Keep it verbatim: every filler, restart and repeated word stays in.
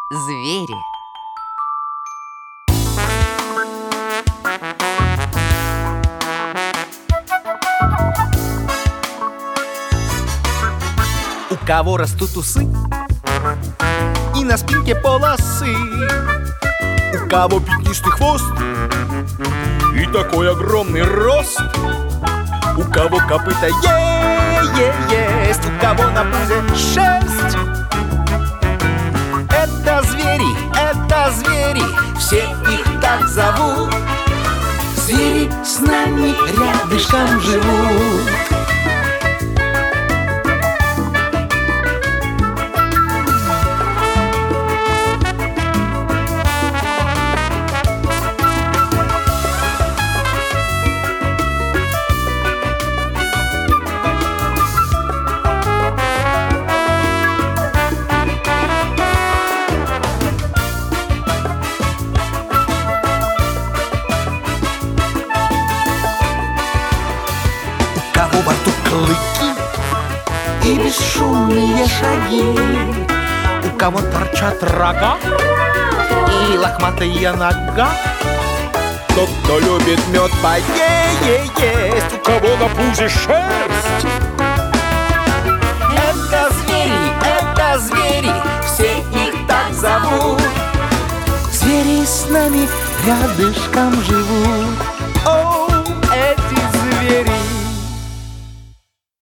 Звери. У кого растут усы и на спинке полосы, у кого пятнистый хвост и такой огромный рост, у кого копыта е-е есть, у кого на пузе шерсть. Это звери, это звери, все их так зовут. Звери с нами рядышком живут. Во рту клыки и бесшумные шаги, у кого торчат рога и лохматая нога. Тот, кто любит мед поесть, у кого на пузе шерсть. Это звери, это звери, все их так зовут. Звери с нами рядышком живут.